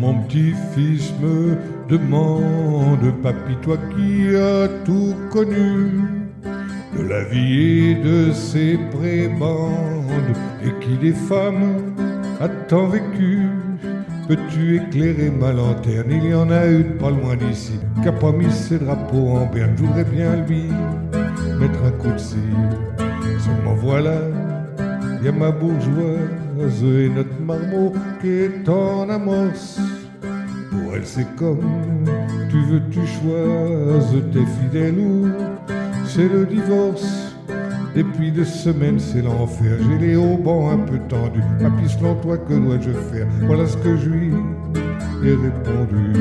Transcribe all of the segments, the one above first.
Mon petit-fils me demande, papy, toi qui as tout connu, de la vie et de ses prébendes, et qui des femmes a tant vécu, peux-tu éclairer ma lanterne? Il y en a une pas loin d'ici, qui a pas mis ses drapeaux en berne. Je voudrais bien lui mettre un coup de scie. Seulement voilà, il y a ma bourgeoise et notre marmot qui est en amorce. Pour elle c'est comme tu veux tu choises tes fidèles ou c'est le divorce. Depuis 2 semaines c'est l'enfer, j'ai les haubans un peu tendus. Papy, selon toi que dois-je faire? Voilà ce que je lui ai répondu.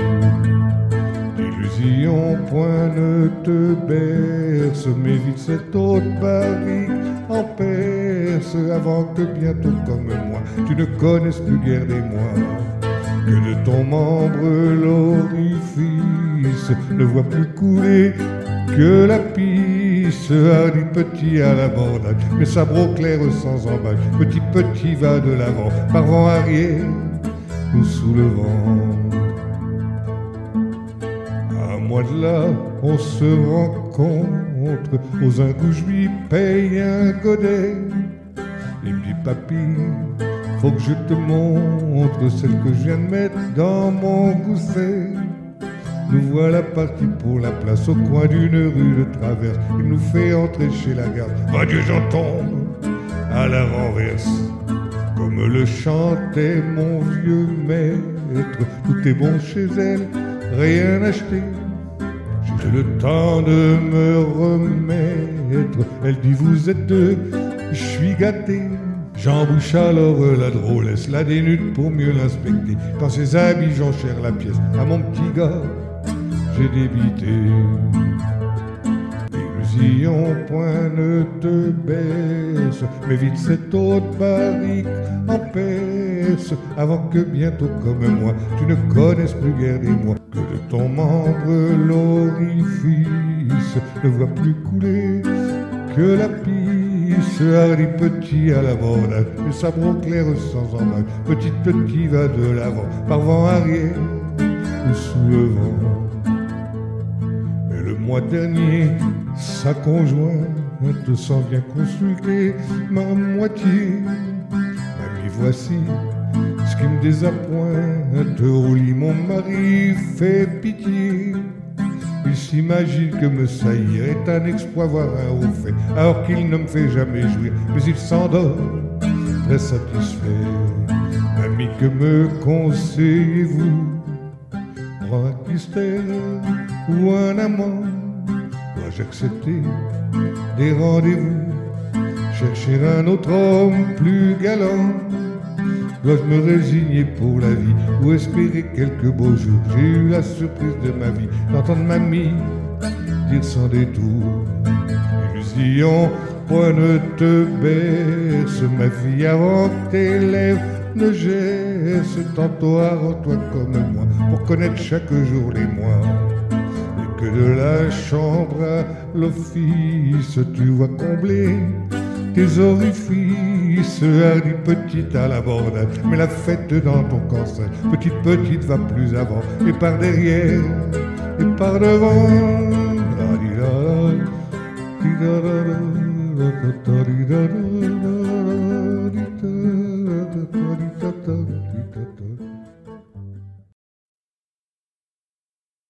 D'illusion point ne te berce, mais vite cette haute barrique en perce, avant que bientôt comme moi tu ne connaisses plus guère des mois, que de ton membre l'orifice ne voit plus couler que la pisse. Hardi petit à l'abordage, mes sabres clairs sans embâche, petit va de l'avant, par vent arrière ou sous le vent. À moi de là, on se rencontre, aux un coup je lui paye un godet. Il me dit, papy, faut que je te montre celle que je viens de mettre dans mon gousset. Nous voilà partis pour la place, au coin d'une rue de traverse. Il nous fait entrer chez la garde. Va Dieu, j'en tombe à la renverse. Comme le chantait mon vieux maître, tout est bon chez elle, rien acheté. J'ai le temps de me remettre. Elle dit, vous êtes deux, je suis gâté. J'embouche alors la drôlesse, la dénude pour mieux l'inspecter. Quand ses habits j'enchère la pièce, à mon petit gars j'ai débité. Illusion point ne te baisse, mais vite cette haute barrique en perce, avant que bientôt comme moi tu ne connaisses plus guère des mois, que de ton membre l'orifice ne voit plus couler que la pisse. Hardi petit à l'abordage, mes sabres clairs sans embâche, petit va de l'avant, par vent arrière ou sous le vent. Mais le mois dernier, sa conjointe s'en vient consulter ma moitié. Mamie, voici ce qui me désappointe, au lit mon mari fait pitié. Il s'imagine que me saillir est un exploit, voire un haut fait, alors qu'il ne me fait jamais jouir, mais il s'endort très satisfait. Ami, que me conseillez-vous? Prends un mystère ou un amant? Dois-je accepter des rendez-vous? Chercher un autre homme plus galant? Dois-je me résigner pour la vie ou espérer quelques beaux jours? J'ai eu la surprise de ma vie d'entendre mamie dire sans détour: illusion, point ne te baisse, ma fille, avant que tes lèvres ne gercent. Tantôt arrends-toi comme moi pour connaître chaque jour les mois, et que de la chambre à l'office tu vois combler tes orifices. Hardi petite à l'abordage, mais la fête dans ton corset, petite va plus avant, et par derrière et par devant. Da